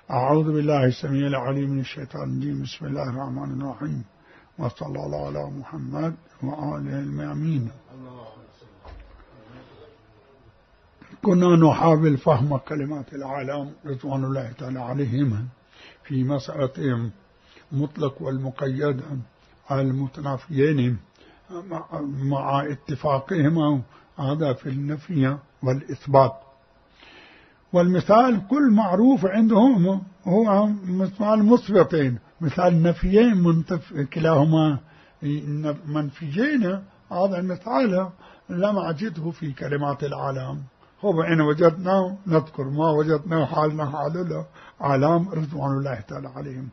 أعوذ بالله السميع العليم من الشيطان الرجيم. بسم الله الرحمن الرحيم، وصلى الله على محمد وآله الميامين. كنا نحاول فهم كلمات العالم رضوان الله تعالى عليهم في مسألة مطلق والمقيد المتنافيين مع اتفاقهما هذا في النفي والإثبات. والمثال كل معروف عندهم هو مثال مثبتين، مثال نفيين كلاهما منفيين. هذا المثال لم أجده في كلمات العالم. هو إن وجدناه نذكر، ما وجدناه حالنا حال العالم رضوان الله تعالى عليهم.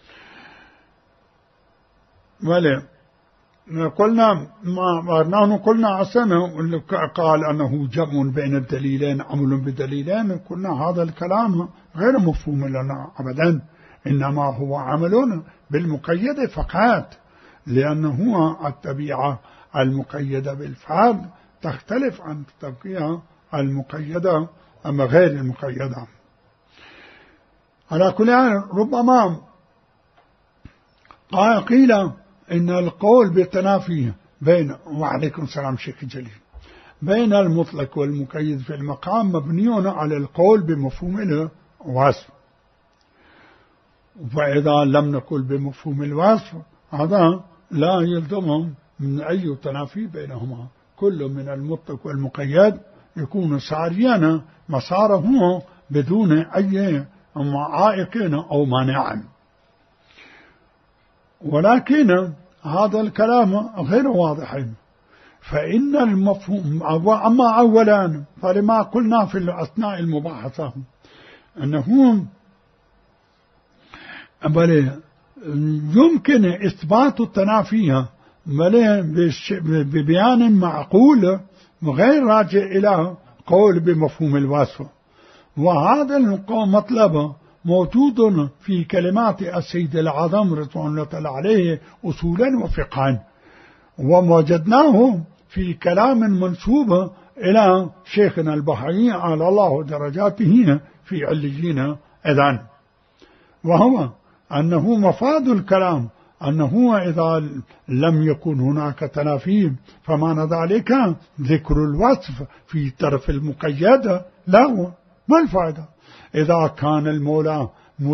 قلنا نحن قلنا أصلا قال أنه جمع بين الدليلين عمل بدليلين. قلنا هذا الكلام غير مفهوم لنا أبدا، إنما هو عمل بالمقيد فقط، لأنه الطبيعة المقيدة بالفعل تختلف عن الطبيعة المقيدة أما غير المقيدة. على كل حال ربما قيل إن القول بالتنافي بين، وعليكم السلام شيخ جليل، بين المطلق والمقيد في المقام مبني على القول بمفهوم الوصف. فإذا لم نقل بمفهوم الوصف هذا لا يلزم من أي تنافي بينهما. كل من المطلق والمقيد يكون ساريا مساره بدون أي عائق أو مانع. ولكن هذا الكلام غير واضح، فإن المفهوم أما أولا فلما قلنا في أثناء المباحثة أنه يمكن إثبات التنافي ببيان معقول غير راجع إلى قول بمفهوم الوصف. وهذا المطلب موجود في كلمات السيد العظم رضوان الله تعالى عليه أصولا وفقها، ووجدناه في كلام منسوب إلى شيخنا البحري على الله درجاته في عليين إذن. وهو أنه مفاد الكلام أنه إذا لم يكن هناك تنافي فمعنى ذلك ذكر الوصف في طرف المقيد له ما الفائدة؟ إذا كان المولى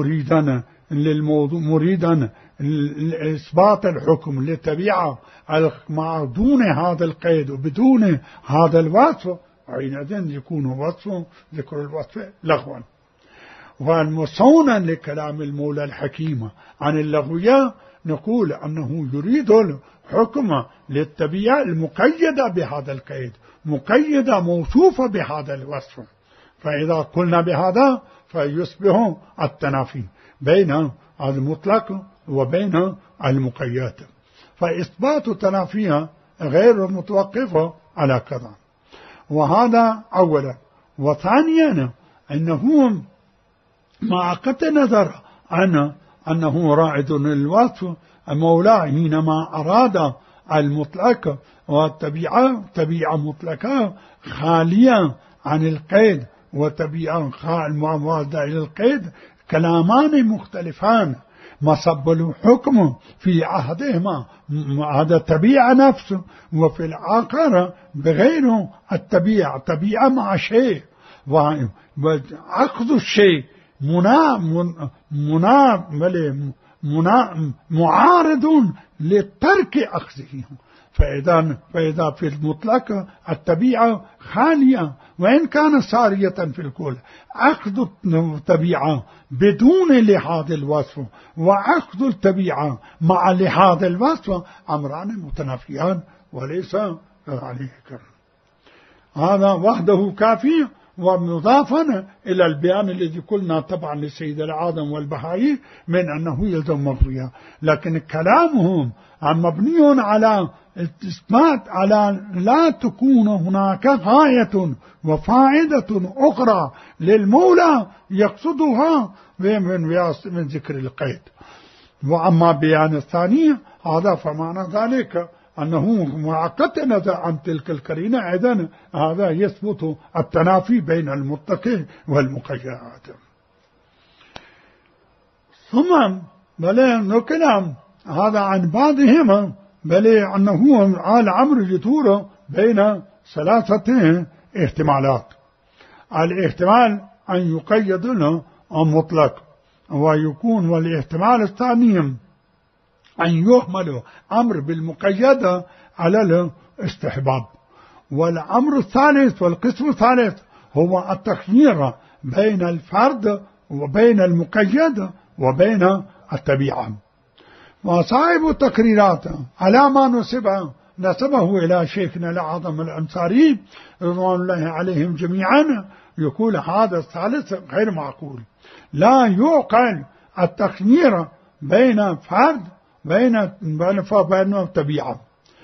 مريدا إثبات الحكم للطبيعة مع دون هذا القيد وبدون هذا الوصف، حينئذ يكون وصف ذكر الوصف لغوا. والمصونا لكلام المولى الحكيم عن اللغوية نقول أنه يريد الحكم للطبيعة المقيدة بهذا القيد، مقيدة موصوفة بهذا الوصف. فإذا قلنا بهذا فيصبح التنافي بين المطلق وبين المقيد، فإثبات التنافي غير متوقف على كذا. وهذا أولا. وثانيا أنه مع قطع نظر عن أنه رائد الوصف مولاه حينما أراد المطلق والطبيعة طبيعة مطلقة خالية عن القيد وطبيعة موازدة إلى القيد، كلامان مختلفان مصب الحكم في عهدهما هذا الطبيعة نفسه، وفي الآخر بغير الطبيعة طبيعة مع شيء، وأخذ الشيء معارض لترك أخذه. فإذا في المطلق الطبيعة خالية وإن كان سارية في الكل، أخذ الطبيعة بدون لهذا الوصف وأخذ الطبيعة مع لهذا الوصف أمران متنافيان وليس عليه كلام. هذا وحده كافي. ومضافا إلى البيان الذي قلنا طبعا للسيد العظم والبهائي من أنه يلزم مغوية، لكن كلامهم مبني على إثبات على لا تكون هناك غاية وفائدة أخرى للمولى يقصدها من ذكر القيد. وأما بيان الثاني هذا فمعنى ذلك أنه معقد عن تلك القرينة، إذن هذا يثبت التنافي بين المطلق والمقيد. ثم بل نكلم هذا عن بعضهم بل أنه الأمر يدور بين ثلاثة احتمالات. الاحتمال أن يقيد له مطلق ويكون، والاحتمال الثاني أن يهمل أمر بالمقيدة على الاستحباب، والأمر الثالث والقسم الثالث هو التخيير بين الفرد وبين المقيد وبين الطبيعة. وصاحب التقريرات على ما نسبه إلى شيخنا الأعظم الأنصاري رضوان الله عليهم جميعا يقول هذا الثالث غير معقول، لا يعقل التخيير بين فرد بين الطبيعة.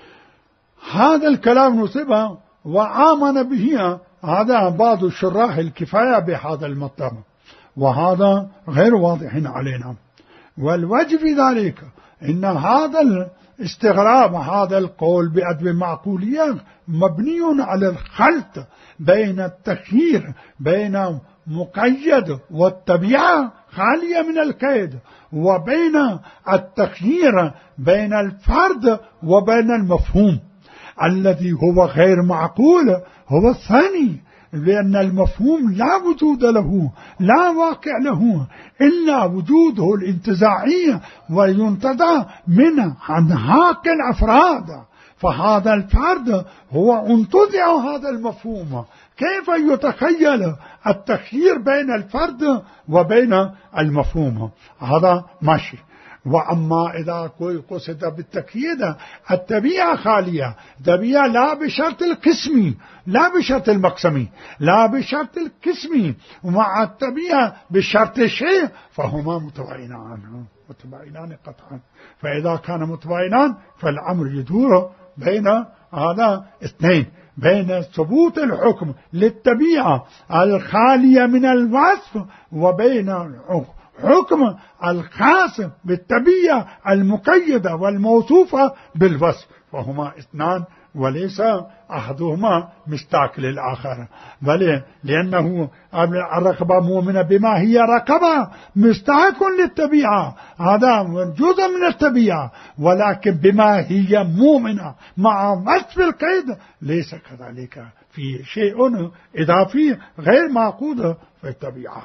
هذا الكلام نسبه وآمن به هذا بعض الشراح الكفاية بهذا المطلب، وهذا غير واضح علينا. والوجه في ذلك إن هذا الاستغراب هذا القول بأدب معقولية مبني على الخلط بين التخيير بين مقيد والطبيعة خالية من القيد، وبين التخيير بين الفرد وبين المفهوم الذي هو غير معقول هو الثاني، لأن المفهوم لا وجود له لا واقع له إلا وجوده الانتزاعي وينتزع من أنهاك الأفراد، فهذا الفرد هو انتزع هذا المفهوم. كيف يتخيل التخيير بين الفرد وبين المفهوم؟ هذا ماشي. وأما إذا قصد بالتقييد الطبيعة خالية، طبيعة لا بشرط القسمي لا بشرط المقسمي لا بشرط القسمي، ومع الطبيعة بشرط الشيء، فهما متباينان قطعا. فإذا كان متباينان فالأمر يدور بين هذا اثنين، بين ثبوت الحكم للطبيعة الخالية من الوصف وبين حكم الخاص بالطبيعة المقيدة والموصوفة بالوصف، فهما اثنان وليس أحدهما مشتاق للآخر، بل لأنه الرقبة مؤمنة بما هي رقبة مشتاق للطبيعة، هذا جزء من الطبيعة، ولكن بما هي مؤمنة مع وصف القيد ليس كذلك، في شيء إضافي غير معقول في الطبيعة.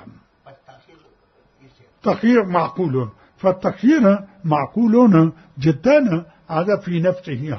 تخيير معقول، فالتخيير معقول جدا هذا في نفسه.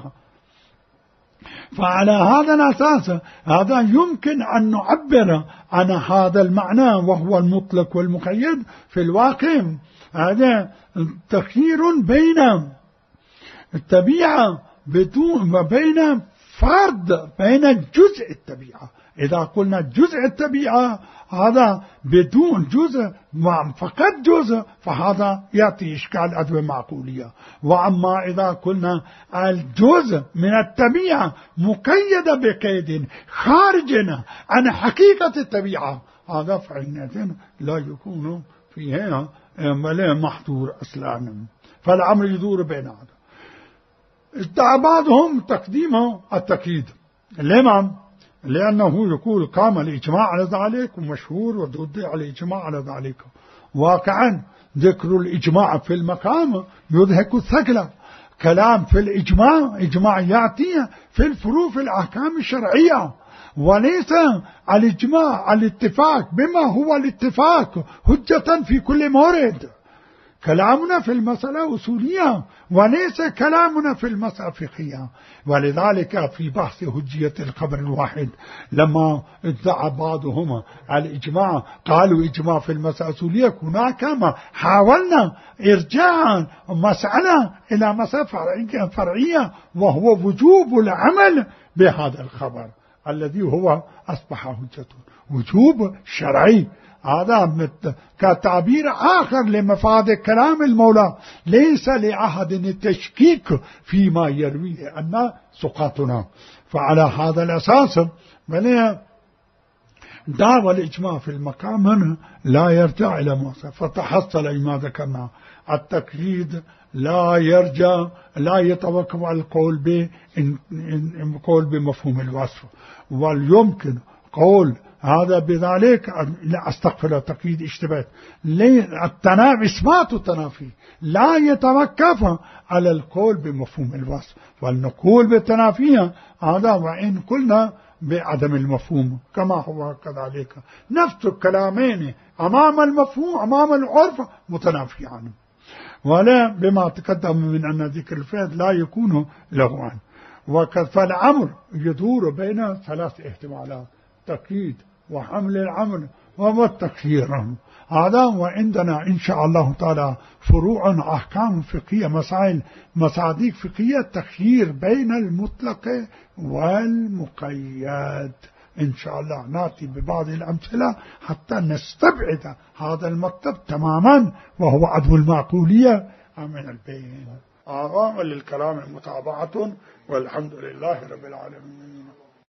فعلى هذا الأساس هذا يمكن أن نعبر عن هذا المعنى وهو المطلق والمقيد في الواقع. هذا تخيير بين الطبيعة وبين فرد بين جزء الطبيعة. إذا قلنا جزء الطبيعة هذا بدون جزء فقط جزء، فهذا يأتي إشكال أدب معقولية. وأما إذا قلنا الجزء من الطبيعة مقيد بقيد خارج عن حقيقة الطبيعة، هذا فعليا لا يكون فيها محظور أصلا، فالأمر يدور بين هذا. ادعى بعضهم تقديم التقييد. لمن؟ لأنه يقول قام الإجماع على ذلك ومشهور ودعي الإجماع على ذلك. واقعا ذكر الإجماع في المقام يضحك الثقل. كلام في الإجماع إجماع يأتي في الفروع في الأحكام الشرعية، وليس الإجماع الاتفاق بما هو الاتفاق حجة في كل مورد. كلامنا في المسألة أصولية وليس كلامنا في المسألة فقهية. ولذلك في بحث حجية الخبر الواحد لما ادعى بعضهم الإجماع قالوا إجماع في المسألة الأصولية، كنا كما حاولنا إرجاع مسألة إلى مسألة فرعية، وهو وجوب العمل بهذا الخبر الذي هو أصبح حجة، وجوب شرعي. هذا كتعبير آخر لمفاد كلام المولى، ليس لأحد التشكيك فيما يرويه أن سقاطنا. فعلى هذا الأساس دعوى الإجماع في المقام لا يرجع إلى موسى، فتحصل ما ذكرنا. التقييد لا يرجع لا يتوقف على القول بمفهوم الوصف، ويمكن قول هذا بذلك لا أستغفر تقييد اشتباه إثبات التنافي لا يتوقف على القول بمفهوم الوصف، والنقول بالتنافية هذا وإن قلنا بعدم المفهوم كما هو كذلك نفس الكلامين أمام المفهوم أمام العرف متنافيان، ولا بما تقدم من أن ذكر الفعل لا يكون لغوا. فالأمر يدور بين ثلاث احتمالات: تقييد وحمل العمل والتكفير. هذا وعندنا إن شاء الله تعالى فروع أحكام فقهية مسائل مصادق فقهية تخيير بين المطلق والمقيد. إن شاء الله نأتي ببعض الأمثلة حتى نستبعد هذا المطلب تماما وهو عدم المعقولية من البين. للكلام متابعة والحمد لله رب العالمين.